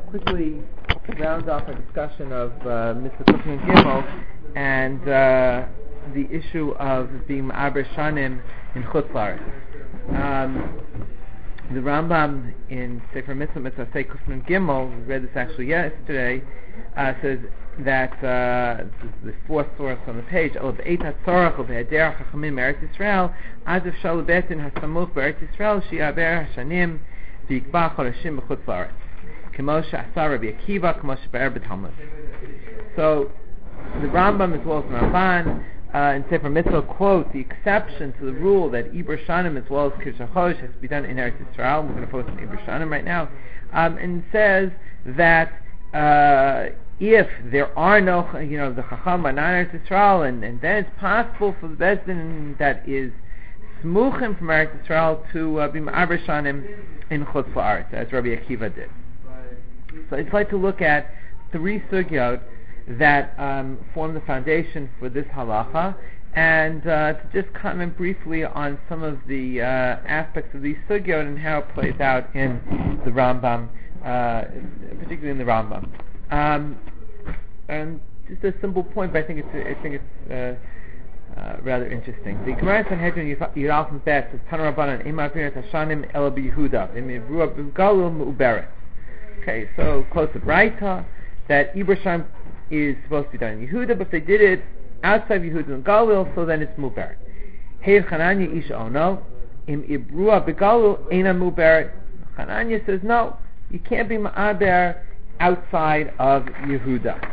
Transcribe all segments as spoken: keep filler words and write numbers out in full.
quickly round off a discussion of uh, Mitzvah Kufin Gimel and uh, the issue of being Ma'aber Shanim in Chutz La'aretz. Um, the Rambam in Sefer Mitzvah Mitzvah Say Kufin Gimel, we read this actually yesterday, uh, says that uh, this is the fourth source on the page. Of Eitat Tzorach of Ha'eder Chachamim Eretz Yisrael, as of Shal Betin Hasamuch Beretz Yisrael, Shi'aber Hashanim V'Yikba Chodashim B'Chutz La'aretz. K'moshe Asar Rabbi Akiva, K'moshe Be'er B'Talmud. So the Rambam as well as the Ramban uh, in Sefer Mitzvah quote the exception to the rule that Iber Shanim as well as Kirsha Chodesh has to be done in Eretz Yisrael. We're going to focus on Iber Shanim right now, um, and says that uh, if there are no, you know, the Chacham are not Eretz Yisrael, and, and then it's possible for the Bezdin that is Smuchim from Eretz Yisrael to uh, be Ma'aber Shanim in Chutz La'aretz, as Rabbi Akiva did. So I'd like to look at three sugyot that um, form the foundation for this halacha, and uh, to just comment briefly on some of the uh, aspects of these sugyot and how it plays out in the Rambam, uh, particularly in the Rambam. Um, and just a simple point, but I think it's I think it's uh, uh, rather interesting. The Gemara Sanhedrin Yiralf and Bet says Tana Rabbanan Imar Pirat Hashanim El B'Yehuda Imivruah B'Galul Mu'uberet. Okay, so close to Braita that Iber Shanim is supposed to be done in Yehuda, but if they did it outside Yehuda and Galil, so then it's Muberet. Hey Chananya Isha Ono Im Ibrua Begalil Eina Muberet. Chananya says no, you can't be Ma'aber outside of Yehuda.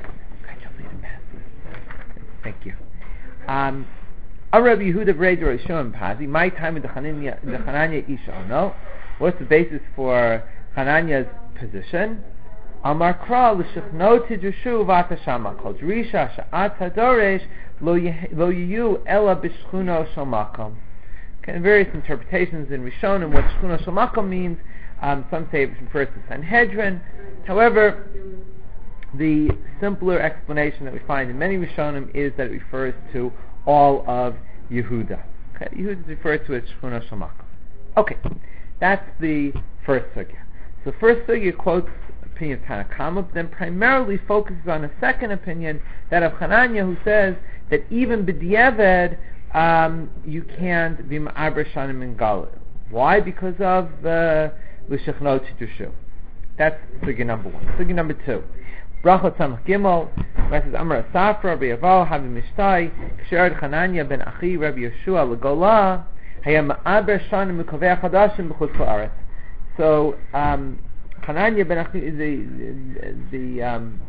Thank you. Um, Rabbi Yehuda B'Reider Rishon Pazi. My time in the Chananya Isha Ono. What's the basis for Chananya's position? Amar Kra l'shechnot tidrushu v'atashama kol drisha sha'at hadoresh lo yiyu ela b'shchuno shel makom. Okay, various interpretations in Rishonim what shchuno shel makom means. Um, some say it refers to Sanhedrin. However, the simpler explanation that we find in many Rishonim is that it refers to all of Yehuda. Okay, Yehuda is referred to as shchuno shel makom. Okay, that's the first sugya. So first sugya quotes opinion of Tanakama, but then primarily focuses on a second opinion, that of Chananya, who says that even b'diavad um, you can't be ma'aber shanim in Galil. Why? Because of the l'shechnot tidrushu. That's sugya number one. Sugya number two. Brachot Samach Gimel, where it says Amar Asafra, Rabbi Yaval, Havi Mishtai, Kshered Chananya ben Achi, Rabbi Yeshua l'Gola, Hayam ma'aber shanim m'kovei chadashim b'chutz la'aretz. So, um, Hananya ben Achi, the the um,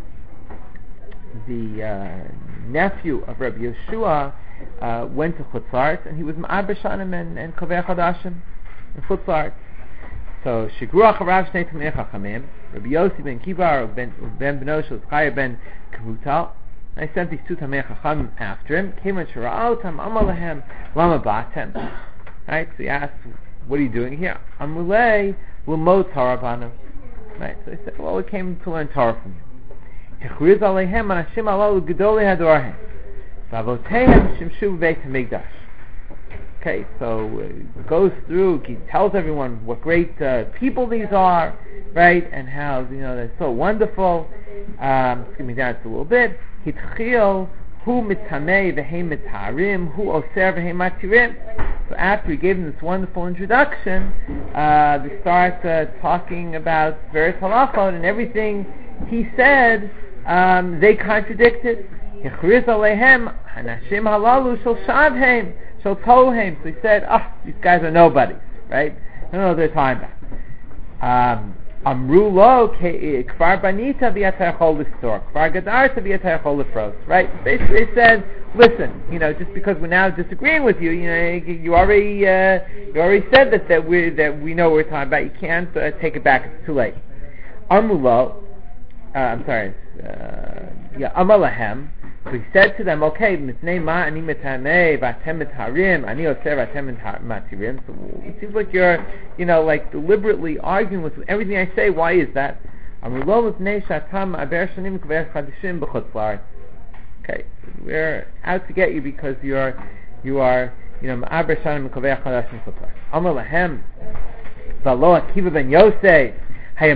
the uh, nephew of Rabbi Yeshua, uh, went to Chutz La'aretz, and he was Ma'aber Shanim and, and Kovei Chadashim in Chutz La'aretz. So, Shigruach Harav Shnei Tamei Chachamim, Rabbi Yossi ben Kivar, Ben Ben Benosh, Chaya ben Kavutal. I sent these two Tamei Chachamim after him. Came and Shira'otam Amar Lahem Lama Batem. Right, so he asked, "What are you doing here?" Amulei L'mod Torah banu. Right, so he said, well, we came to learn Torah from you. Hechriz aleihem anashim alalu gedolei hadorhem v'avotehem shimshu b'beit hamikdash. Okay, so uh, it goes through, he tells everyone what great uh, people these are, right, and how, you know, they're so wonderful. Um, skimming down just a little bit. Hitchil hu mitamei v'heim mitarim hu oser v'heim matirim. So after he gave them this wonderful introduction, uh, they start uh, talking about various halachot, and everything he said, um, they contradicted. Yechriz alehem hanashim halalu shel shavhem shel tohem. So he said, ah, oh, these guys are nobodies, right? They don't know what they're talking about. Um, Amru lo kfar banita v'yatayachol l'stor, kfar gadarta v'yatayachol l'fros. Right? Basically, they said, listen, you know, just because we're now disagreeing with you, you know, you already uh, you already said that that we that we know what we're talking about. You can't uh, take it back; it's too late. Amru lo, uh, I'm sorry, uh, yeah, Amalahem. So he said to them, okay, mitnei ma ani metamei v'atem mitarim ani oser v'atem matirim. So it seems like you're, you know, like deliberately arguing with everything I say. Why is that? Amru lo mitnei shatam aber shanim k'ver chadashim b'chutz la'aretz. Okay, we're out to get you because you're, you are, you know, ma'aber shanim k'ver chadashim b'chutz la'aretz. Amar lahem v'lo Akiva ben Yosef So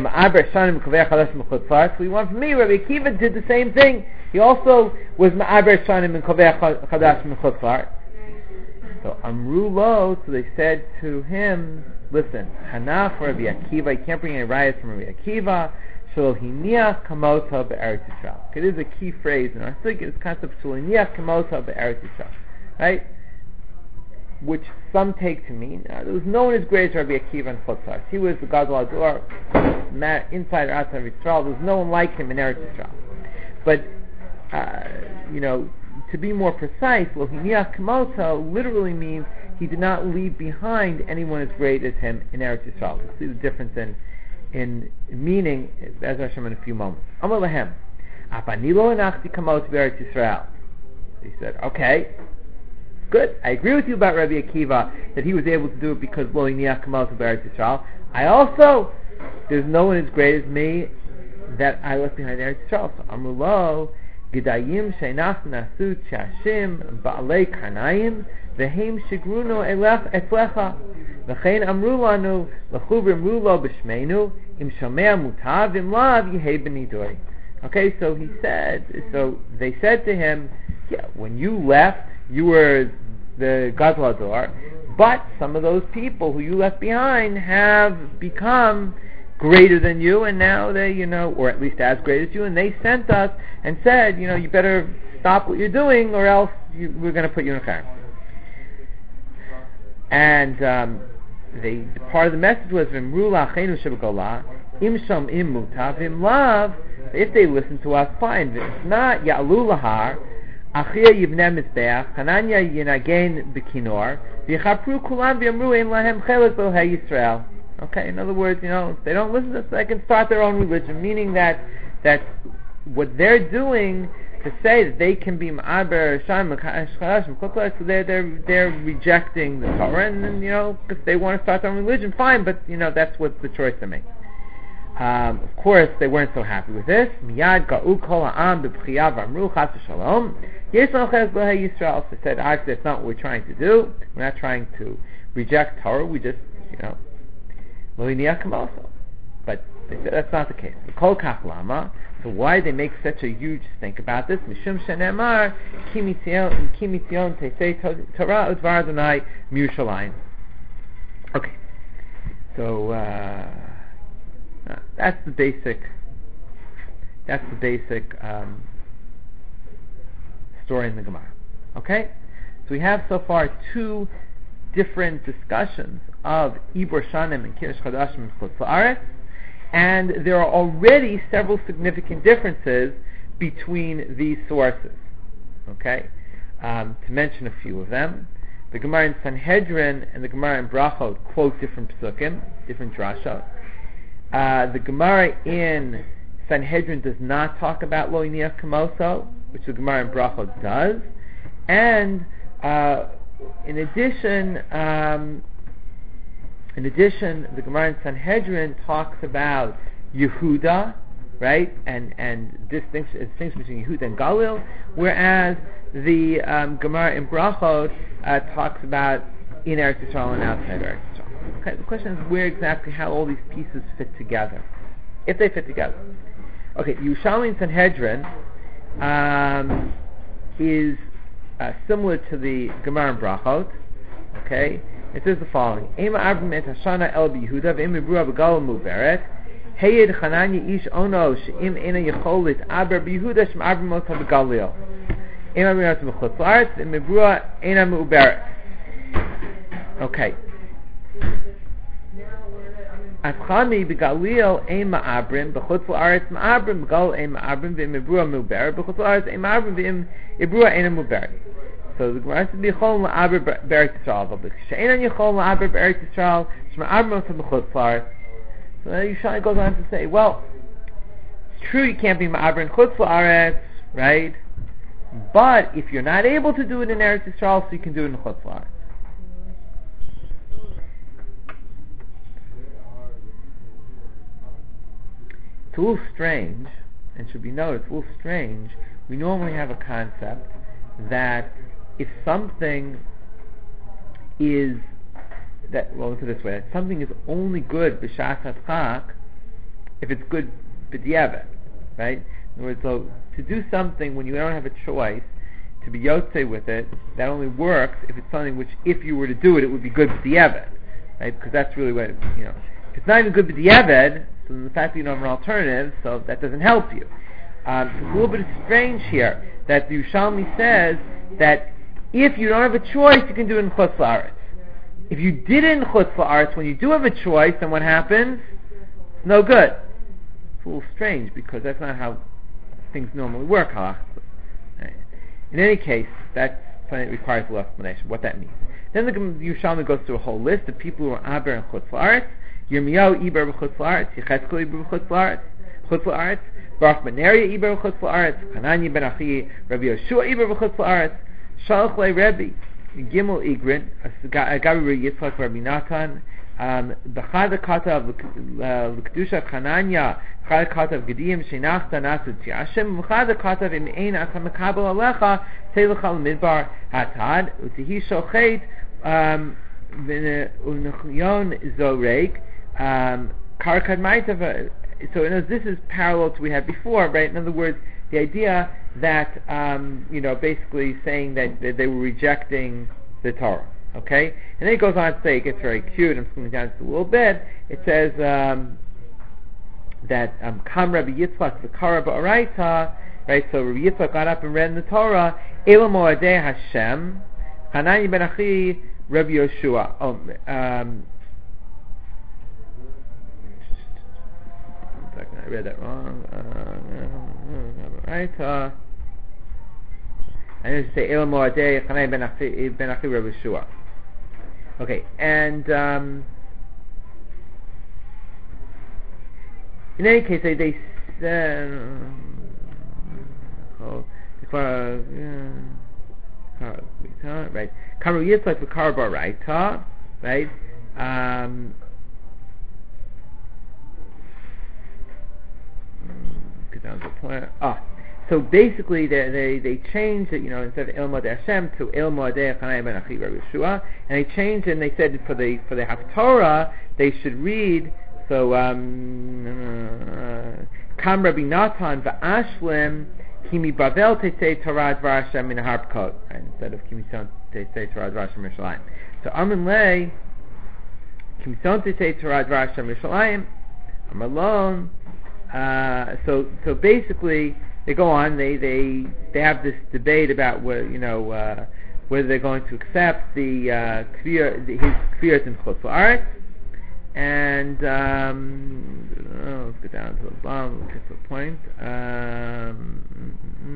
we want from me, Rabbi Akiva did the same thing. He also was ma'aber shanim and kovei chadash min chutz la'aretz. So Amru lo, so they said to him, listen, Hanach for Rabbi Akiva, you can't bring any riots from Rabbi Akiva. Shelo hiniach kamota be'eretz Yisrael. It is a key phrase in our Sugya, this concept of shelo hiniach kamota be'eretz Yisrael, right? Which some take to mean uh, there was no one as great as Rabbi Akiva in Chutz La'aretz. He was the Gadol Ador, inside or outside of Yisrael. There was no one like him in Eretz Yisrael. But uh, you know, to be more precise, Lo hiniach kamota literally means he did not leave behind anyone as great as him in Eretz Yisrael. We'll see the difference in in meaning as Hashem in a few moments. Amar lahem, apani lo enachti kamot be'eretz Yisrael. He said, okay, good. I agree with you about Rabbi Akiva that he was able to do it because lo hiniach kamot be'eretz Yisrael. I also, there's no one as great as me that I left behind Eretz Yisrael. So Amru lo gedayim she'nach nasu chashim ba'alei karnayim v'heim shigruno elech etzlecha. V'chein amru lanu l'chu v'amru lo b'shmeinu im shomea mutav im lav yehei b'nidoi. Okay, so he said, so they said to him, yeah, when you left, you were the Gadol Ador, but some of those people who you left behind have become greater than you, and now they, you know, or at least as great as you, and they sent us and said, you know, you better stop what you're doing, or else you, we're going to put you in a car. And um, they, part of the message was, V'mru la'achenu shebegolah, im shom im mutav im lav. If they listen to us, fine. If not, ya'alu lahar, achia yivneh mizbeach, Hananya yinagen b'kinor, v'yichapru kulam v'yamru ein lahem chelet b'lohei Yisrael. Okay, in other words, you know, if they don't listen to us, they can start their own religion, meaning that that what they're doing to say that they can be ma'aber sham chadash chutz, so they're they're they're rejecting the Torah, and, and you know, if they want to start their own religion, fine, but you know, that's what the choice they make. Um, of course, they weren't so happy with this. Miyad ga'u kol ha'am b'bchiya v'amru chas v'shalom. Yes, Yisrael. They said, actually, that's not what we're trying to do. We're not trying to reject Torah. We just, you know, lo hiniach kamota. But they said that's not the case. Kol kach lama. So why they make such a huge stink about this? Mishum shenemar ki mitzion teisei Torah udvar Adonai miYerushalayim. Okay, so. Uh, Uh, that's the basic. That's the basic um, story in the Gemara. Okay, so we have so far two different discussions of Ibor Shanim and Kiddush Chadashim and Chutz La'aretz, and there are already several significant differences between these sources. Okay, um, to mention a few of them, the Gemara in Sanhedrin and the Gemara in Brachot quote different psukim, different drashot. Uh, the Gemara in Sanhedrin does not talk about lo hiniach kamoso, which the Gemara in Brachot does, and uh, in addition, um, in addition, the Gemara in Sanhedrin talks about Yehuda, right, and and distinction, distinction between Yehuda and Galil, whereas the um, Gemara in Brachot uh, talks about in Eretz Yisrael and outside Eretz Yisrael. Okay, the question is where exactly, how all these pieces fit together, if they fit together. Okay, Yerushalmi and Sanhedrin um, is uh, similar to the Gemara in Brachot. Okay, it says the following: Ema Abram et Hashana El BiYehuda ve'im Ibrua b'Gal Muveret Heyed Chananya Ish Ono she'im Ena Yecholit Aber BiYehuda Shem Abram Mota b'Galil Ema Abram B'Chutz La'aretz Im Ibrua Ena Me'uberet. Okay. Afchami b'Galil ein ma'abrim b'chutz la'aretz ma'abrim b'Galil ein ma'abrim v'im ibrua mu'ber b'chutz la'aretz ein ma'abrim v'im ibrua ein mu'ber. So the Gemara says b'yichol la'aber b'Eretz Yisrael, but she'enan yichol la'aber b'Eretz Yisrael sh'ma'abrim otam b'chutz la'aretz. So then Yishai goes on to say, well, it's true you can't be ma'aber in chutz la'aretz, right? But if you're not able to do it in Eretz Yisrael, so you can do it in chutz la'aretz. It's a little strange, and should be noted, it's a little strange. We normally have a concept that if something is, that, well, let's put it this way, that something is only good b'shas hatzchak, if it's good b'diavad, right? In other words, so to do something when you don't have a choice, to be yotzei with it, that only works if it's something which, if you were to do it, it would be good b'diavad, right? Because that's really what, you know, if it's not even good b'diavad, so then the fact that you don't have an alternative, so that doesn't help you. Um, so it's a little bit strange here that the Yerushalmi says that if you don't have a choice, you can do it in chutz la'aretz. If you did it in chutz la'aretz, when you do have a choice, then what happens? It's no good. It's a little strange because that's not how things normally work, halachically. Right. In any case, that's something that requires a little explanation, what that means. Then the Yerushalmi goes through a whole list of people who are aber in chutz la'aretz. Yirmiyahu iber b'chutz la'aretz, Yechezkel iber b'chutz la'aretz, chutz la'aretz, Baruch ben Neriah iber b'chutz la'aretz, Hananya ben Achi, Rabbi Yoshua iber b'chutz la'aretz, Shalach le Rebbe, Gimel Igrin, Gabi Yitzchak Rabbi Natan, B'chad Katav L'Kedusha Chananya, B'chad Katav Gediyim Shenachta Nasu Tiyashem, B'chad Katav Im Ein Ata Mekabel Alecha, Teilach al Midbar Hatad, Utihi Shochet, V'Nechyon Zorek, Karkad Maitav. So in other, this is parallel to what we had before, right? In other words, the idea that, um, you know, basically saying that, that they were rejecting the Torah, okay? And then it goes on to say, it gets very cute, I'm skimming down just a little bit, it says um, that Kam Rabbi Yitzchak v'kara ba'araita, right? So Rabbi Yitzchak got up and read in the Torah, Ela Moadei Hashem, Hanani ben Achi, Rabbi Yoshua. Oh, um, I read that wrong. Uh, right. Uh, I need to say El Moadei Chanai ben Achi ben Achi Rabbi Shua. Okay, and um, in any case, they they said, oh, right. Karu Yitzchak v'Kara ba'araita, right. Um, Get down to the point. Ah, so basically they they, they changed it, you know, instead of El Moadei Hashem to El Moadei Chanai ben Achi Rabbi Yeshua, and they changed it and they said for the for the Haftorah they should read so um Kam Rabbi Natan v'Ashlim Kimi Bavel Tetzei Torah Dvar Hashem min Harpkot, right, instead of Kimi Son Tetzei Torah Dvar Hashem Yerushalayim. So Amen Lei Kimi Son Tetzei Torah Dvar Hashem Yerushalayim Am alone. Uh, so, so basically, they go on. They, they, they have this debate about whether, you know, uh, whether they're going to accept the uh, kfir, the, his kfirat in chutz la'aretz, and um, oh, let's get down to the bottom. Let's get to the point. Um,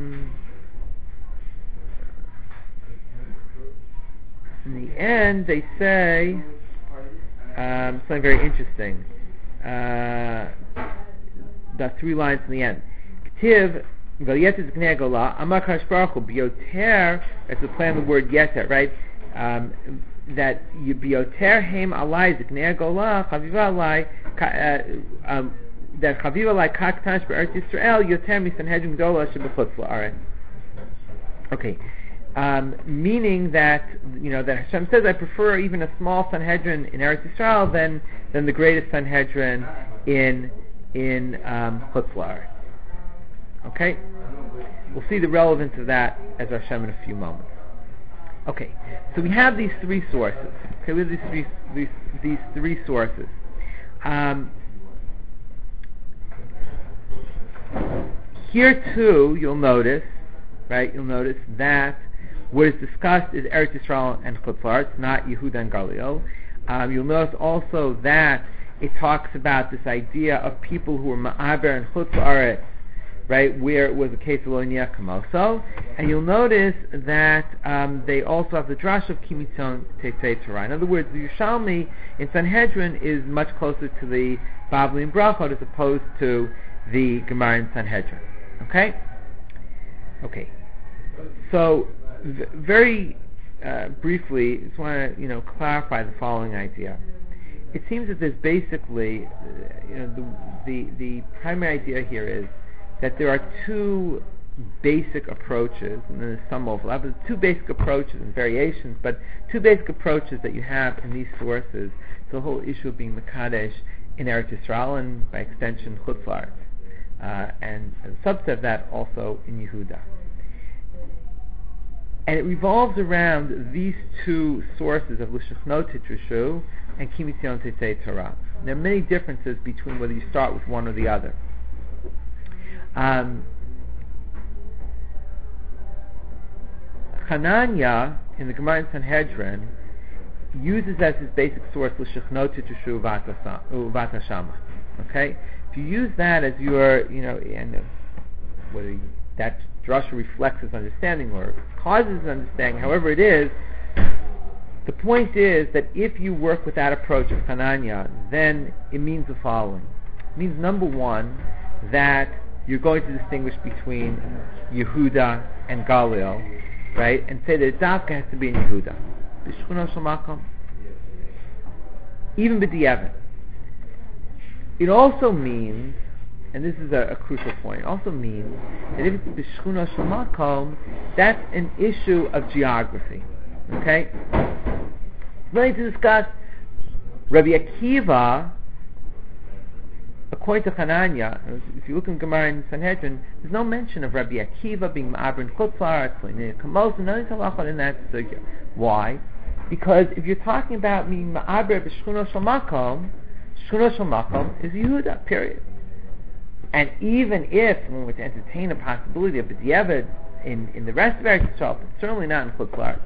in the end, they say um, something very interesting. Uh, The three lines in the end. K'tiv v'yeter z'knei gola amar kadosh baruch hu b'yoter. That's the plan of the word yeter, right? Um, that you b'yoter heim alai z'knei gola chaviva alai um, that chaviva alai kaktash b'eretz Yisrael yoter misanhedrin gdola shebechutz la'aretz. Okay, um, meaning that, you know, that Hashem says, I prefer even a small Sanhedrin in Eretz Yisrael than than the greatest Sanhedrin in in um, Chutz La'aretz. Okay? We'll see the relevance of that as Hashem in a few moments. Okay, so we have these three sources. Okay, we have these three, these, these three sources. Um, here too, you'll notice, right, you'll notice that what is discussed is Eretz Yisrael and Chutz La'aretz, not Yehuda and Galil. Um, you'll notice also that it talks about this idea of people who were ma'aber and chutz la'aretz, right, where it was a case of lo niyah kamoso, and you'll notice that um, they also have the drash of kimitzon tetzei Torah. In other words, the Yerushalmi in Sanhedrin is much closer to the Bavli and Brachot as opposed to the Gemara in Sanhedrin. Okay, okay. So v- very uh, briefly, just want to you know clarify the following idea. It seems that there's basically, uh, you know, the, the the primary idea here is that there are two basic approaches, and then there's some overlap, but two basic approaches and variations, but two basic approaches that you have in these sources. So the whole issue of being Mekadesh in Eretz Yisrael and by extension Chutz La'aretz, uh, and as a subset of that also in Yehuda. And it revolves around these two sources of L'Shechnot Titrishu and Ki Mitzion Tetzei Torah. There are many differences between whether you start with one or the other. Um, Hananya in the Gemara in Sanhedrin uses as his basic source L'Shechnot Titrishu Uvat Hashama. Okay, if you use that as your, you know, and uh, whether you, that drasha reflects his understanding or causes his understanding, however it is, the point is that if you work with that approach of Hananya, then it means the following. It means, number one, that you're going to distinguish between Yehuda and Galil, right, and say that Dafka has to be in Yehuda. B'shchuna shel makom. Even b'diavad. It also means, and this is a, a crucial point, it also means that if it's b'shchuna shel makom, that's an issue of geography. Okay? We're going to discuss Rabbi Akiva, according to Hananya. If you look in Gemara in Sanhedrin, there's no mention of Rabbi Akiva being ma'aber in Chutz La'aretz, Kamos, and nothing halachot in that sugya. Why? Because if you're talking about being ma'aber b'shchuna shel makom, shchuna shel makom is Yehuda, period. And even if one were to entertain a possibility of b'diavad in, in the rest of Eretz Yisrael, but certainly not in Chutz La'aretz,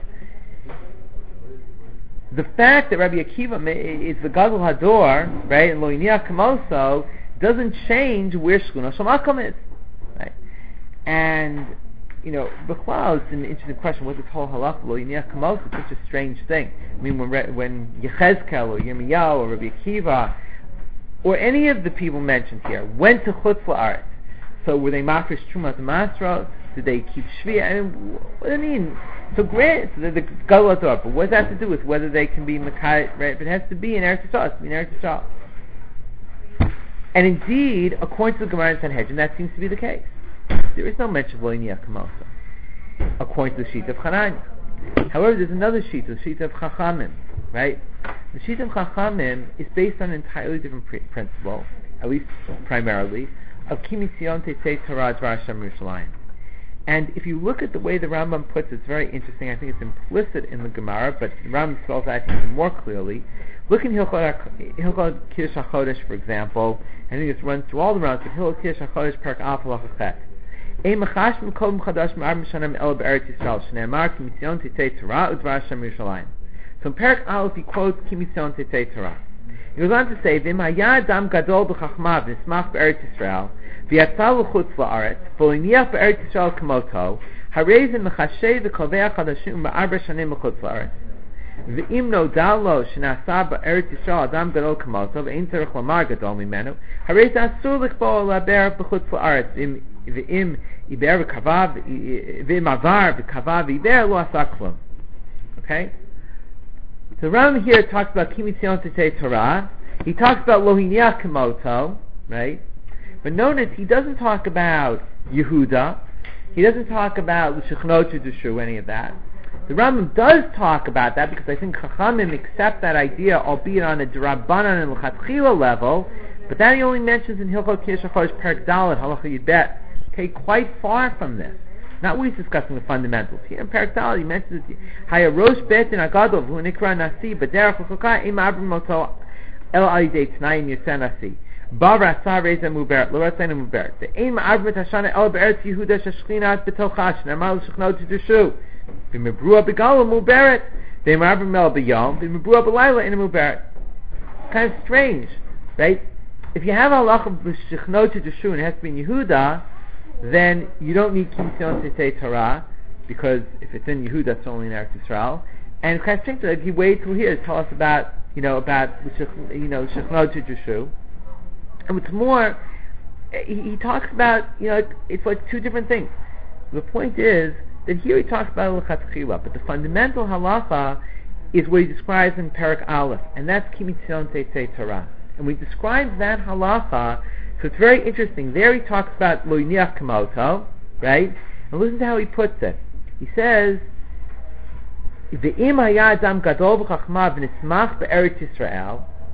the fact that Rabbi Akiva is the Gadol Hador, right, and Lo Yiniach Kamoso, doesn't change where Shchuna Shel Makom is, right? And, you know, B'chlal, it's an interesting question. What's this whole halacha, Lo Yiniach Kamoso? It's such a strange thing. I mean, when, when Yechezkel or Yirmiyahu or Rabbi Akiva or any of the people mentioned here went to Chutz La'aretz, so were they mafresh Trumas Masros? Did they keep Shvi? I mean, what do I mean? So great, so the Gadol Hador, but what does that have to do with whether they can be Makai, right? But it has to be in Eretz Yisrael, it has to be in Eretz Yisrael. And indeed, according to the Gemara in Sanhedrin, that seems to be the case. There is no mention of Lo Yiniach Kamoso, according to the sheet of Hananya. However, there's another sheet, the sheet of Chachamim, right? The sheet of Chachamim is based on an entirely different pre- principle, at least primarily, of Ki Mitzion Tetzei Torah Dvar Hashem Yerushalayim. And if you look at the way the Rambam puts it, it's very interesting. I think it's implicit in the Gemara, but the Rambam spells out even more clearly. Look in Hilchot Kiddush HaChodesh, for example, and I think it runs through all the rounds, but Hilchot Kiddush HaChodesh, Perek Aleph Halacha Chet. Ein mechash m'kol m'chadash m'arba shanim el b'Eretz Yisrael, shneimar Ki Mitzion Tetzei Torah u'Dvar Hashem Yerushalayim. So in Perek Aleph he quotes Ki Mitzion Tetzei Torah. He goes on to say, V'im haya adam gadol b'chachma v'nismach b'Eretz Yisrael, v'yatzal l'chutz la'aretz, v'liniach b'Eretz Yisrael k'moto, harei z'mechashay v'kovea chadashim b'arba shanim l'chutz la'aretz. V'im nodal lo shenasa b'Eretz Yisrael adam gadol k'moto, v'ein tzarech lamar gadol mimenu, harei z'asur l'chbo l'ber b'chutz la'aretz, v'im iber v'kava, v'im avar v'kava v'iber lo asa klum. Okay? So Ram here talks about Ki Mitzion Tetzei Torah. He talks about Lo Yiniach Kamoto, right? But notice he doesn't talk about Yehuda. He doesn't talk about L'Shechnot Titrishu, any of that. The Rambam does talk about that because I think Chachamim accept that idea, albeit on a D'Rabbanan and L'Chatchila level. But that he only mentions in Hilchot Kiddush HaChodesh Perek Dalet Halacha Yudbet. Okay, quite far from this. Not when he's discussing the fundamentals. Here in Perek Dalet he mentions Haya Rosh Bet in Agadol V'hu Nikra Nasi B'derech L'Chokah Im Abram Moto El Alidei T'nayim Yiseh Nasi Bar Asa Reza Muberet Lo Ratzayna Muberet Ve'im Abram Tashana El B'Eretz Yehuda Shashchinat B'tochash Nermal L'Shechnot Titrishu V'mebrua B'Gala Muberet Ve'im Abram El B'Yom V'mebrua B'Layla in a Muberet. Kind of strange, right? If you have a halacha of L'Shechnot Titrishu and it has to be in Yehuda, then you don't need Ki Mitzion Tetzei Torah, because if it's in Yehuda, it's only in Eretz Yisrael. And it's kind of strange that he waits till here to tell us about, you know, about you know Shechnot Titrishu. And what's more, he, he talks about, you know, it's, it's like two different things. The point is that here he talks about L'Chatchila, but the fundamental halacha is what he describes in Perek Aleph, and that's Ki Mitzion Tetzei Torah. And we describe that halacha. So it's very interesting. There he talks about Lo Yiniach Kamoto, right? And listen to how he puts it. He says, V'im haya adam gadol v'chachma v'nismach b'Eretz Yisrael,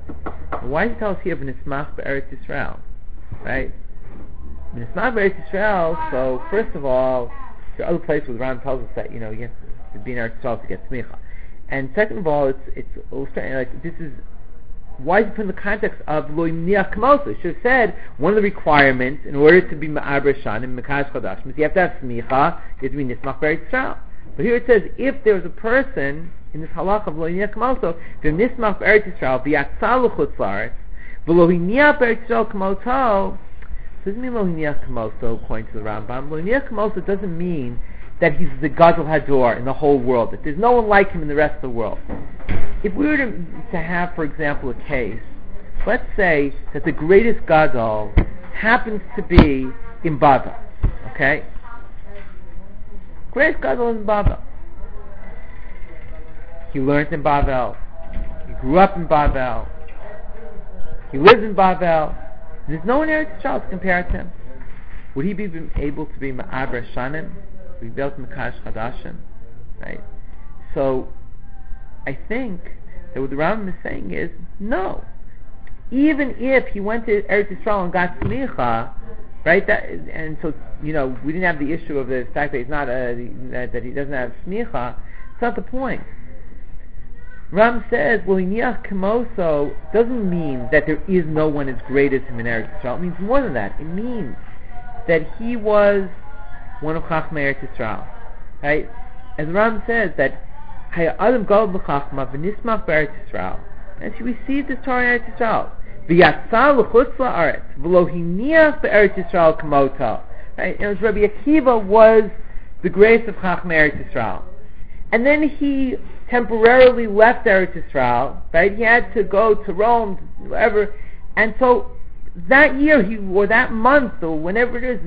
Why does he tell us here v'nismach be'eretz Yisrael? Right? V'nismach be'eretz Yisrael. So first of all, there are other places where the Ram tells us that you know you have to be in Eretz Yisrael to get smicha. And second of all, it's it's illustrating like this is why is it put in the context of lo niach kamoso? It should have said one of the requirements in order to be ma'aber shanim mekadosh chadashim is you have to have smicha, you have to be nismach be'eretz Yisrael. But here it says if there was a person in this halach of lo niach kamoso, the nismach be'eretz Yisrael v'yatzal l'chutz la'aretz v'lo niach be'eretz Yisrael kamoto. Doesn't mean lo niach kamoso according to the Rambam. Lo niach kamoso doesn't mean that he's the Gadol Hador in the whole world, that there's no one like him in the rest of the world. If we were to, to have, for example, a case, let's say that the greatest Gadol happens to be in Bavel, okay? Greatest Gadol is in Bavel. He learned in Bavel. He grew up in Bavel. He lives in Bavel. There's no one Eretz Yisrael to compare to him. Would he be able to be Ma'aber Shanim? We built Mekadosh Chadashim, right? So, I think that what the Rambam is saying is no. Even if he went to Eretz Yisrael and got smicha, right? That and so you know we didn't have the issue of the fact that he's not a, that, that he doesn't have smicha. It's not the point. Ram says, well, Niach Kamoso doesn't mean that there is no one as great as him in Eretz Yisrael. It means more than that. It means that he was one of Chachmei Eretz Yisrael, right? As Ram says that Haya Adam Gadol b'Chachma v'nismach be'Eretz Yisrael, and she received this Torah in Eretz Yisrael. V'yatzal l'chutz la'aretz v'lo hiniach be'Eretz Yisrael kamoto. Right? And Rabbi Akiva was the grace of Chachmei Eretz Yisrael, and then he temporarily left Eretz Yisrael. Right? He had to go to Rome, wherever, and so. That year, he or that month, or whenever it is,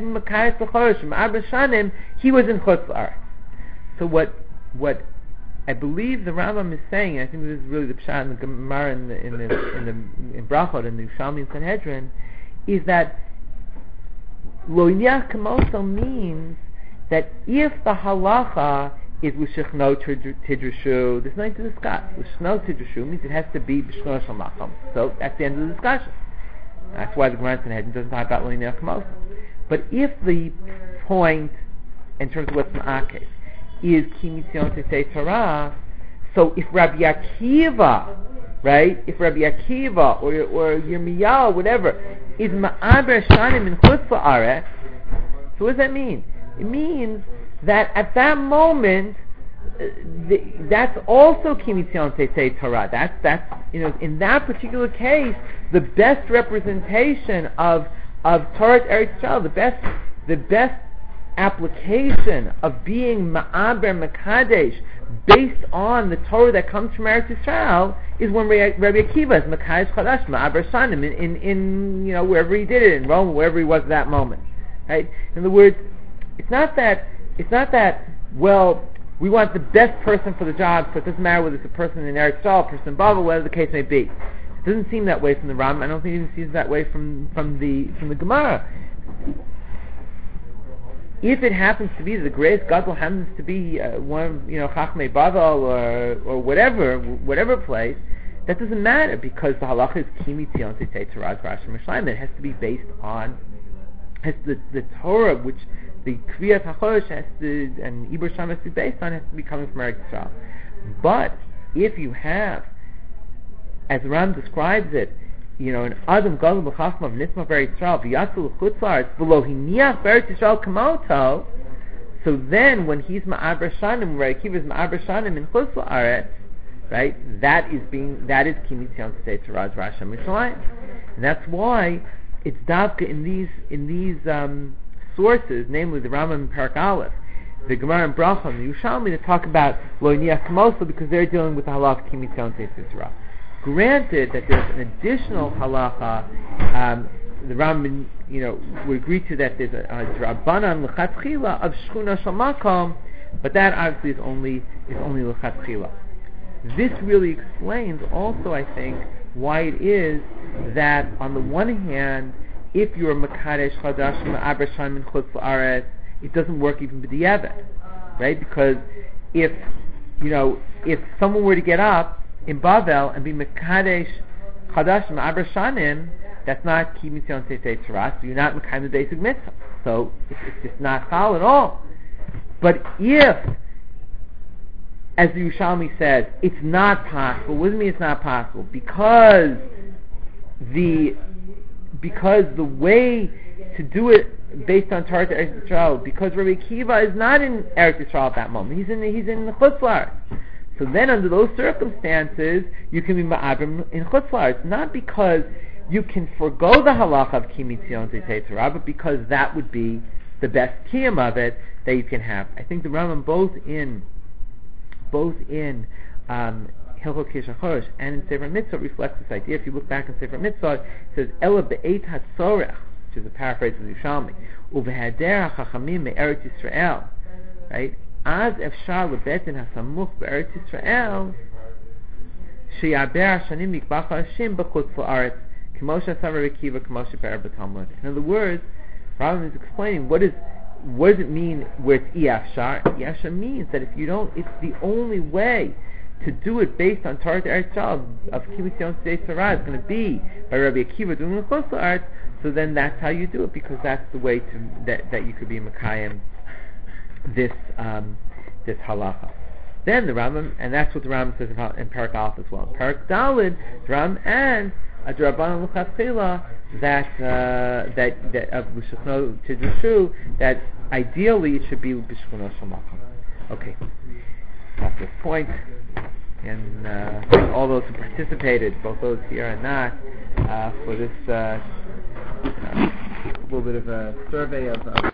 he was in Chutz La'aretz. So what, what I believe the Rambam is saying, and I think this is really the Pshat in the Gemara in the in the in, the, in Brachot and the Yerushalmi and Sanhedrin, is that Lo Niach Kamoso means that if the halacha is L'Shechno Tidrashu, there's nothing to discuss. L'Shechno Tidrashu means it has to be B'Shechno Shel Makom. So that's the end of the discussion. That's why the Gemara in Sanhedrin doesn't talk about Lo Niach Kamoso. But if the point, in terms of what's Ma'akeh, is Ki Mitzion Tesei Torah, so if Rabbi Akiva, right, if Rabbi Akiva or or Yirmiyahu, whatever, is Ma'aber Shanim in Chutz La'aretz, so what does that mean? It means that at that moment, uh, the, that's also Ki Mitzion Tesei Torah. That's that's you know in that particular case, the best representation of of Torah Eretz Yisrael, the best the best application of being Ma'aber Mekadesh based on the Torah that comes from Eretz Yisrael is when Rabbi Akiva is Mekadesh Chadash Ma'aber Shanim in, in in you know wherever he did it in Rome, wherever he was at that moment. Right? In other words, it's not that it's not that well we want the best person for the job, so it doesn't matter whether it's a person in Eretz Yisrael, a person in Babel, whatever the case may be. It doesn't seem that way from the Ram. I don't think it even seems that way from, from the from the Gemara. If it happens to be the greatest Gadol happens to be uh, one of you know Chachmei Bavel or or whatever whatever place, that doesn't matter because the halacha is Ki Mitzion Tesei Torah Rashi Mishlayim. It has to be based on has the the Torah which the Kriyat HaChodesh has to and Ibur Sham has to be based on has to be coming from Eretz Yisrael. But if you have, as Ram describes it, you know, an Adam Gadol b'Chachma of Nisma Eretz Yisrael v'Yatzu l'Chutz La'aretz v'lo hiniach be'Eretz Yisrael kamoto. So then, when he's Ma'aber Shanim, right, he was Ma'aber Shanim in Chutz La'aretz, right? That is being that is Ki Mitzion Tesei Torah Rashi Mishlayim, and that's why it's davka in these in these um, sources, namely the Rambam in Parak Aleph, the Gemara in Bracha, and the Yerushalmi, to talk about Lo Niach Kamoso because they're dealing with the halacha Ki Mitzion Tesei Torah. Granted that there's an additional halacha, um, the Rambam, you know, would agree to that there's a, a drabanan l'chatchila of shchuna shel makom, but that obviously is only is only l'chatchila. This really explains also, I think, why it is that on the one hand, if you're a makadesh chadash ma'aber shanim in chutz la'aretz, it doesn't work even b'diavad, right? Because if you know if someone were to get up in Bavel and be Mekadesh Chadash Ma'aber Shanim, that's not Ki Mitzion Seisei Torah, so you're not Mekayim the basic mitzvah. So it's, it's just not Chal at all. But if, as the Yerushalmi says, it's not possible, what does it mean it's not possible? Because the because the way to do it based on Torah to Eretz Yisrael, because Rabbi Akiva is not in Eretz Yisrael at that moment, he's in he's in Chutz La'aretz. So then, under those circumstances, you can be ma'abrim in Chutz La'aretz, not because you can forego the halacha of Ki Mitzion Seisei Torah, but because that would be the best kiyum of it that you can have. I think the Rambam both in both in um, Hilchot Kiddush HaChodesh and in Sefer Mitzvot reflects this idea. If you look back in Sefer Mitzvot, it says Ela be'eit hatzorech, which is a paraphrase of the Yerushalmi, uvehader hachachamim me'eretz Yisrael, right? Az efshar lebetin hasamuch be'eretz Yisrael sheyaber hashanim mikbach ha'ashim b'chutz la'aretz k'mo she'asa Rabbi Akiva k'mo she'be'er b'Talmud. In other words, Rambam is explaining what is what does it mean where it's iyafshar. Iyafshar means that if you don't, it's the only way to do it based on Torah Eretz Yisrael of Ki Mitzion Seisei Torah is going to be by Rabbi Akiva doing the Chutz La'aretz. So then that's how you do it, because that's the way to that, that you could be Mekayim this um, this halacha. Then the Rambam, and that's what the Rambam says in, in Parak Aleph as well. Parak Daled, the Rambam and a Drabanan L'Chatchila that uh, that that of B'Shechno Tidushu that ideally it should be B'Shechno Shamakom. Okay, at this point, and uh, all those who participated, both those here and not, uh, for this uh, uh, little bit of a survey of. of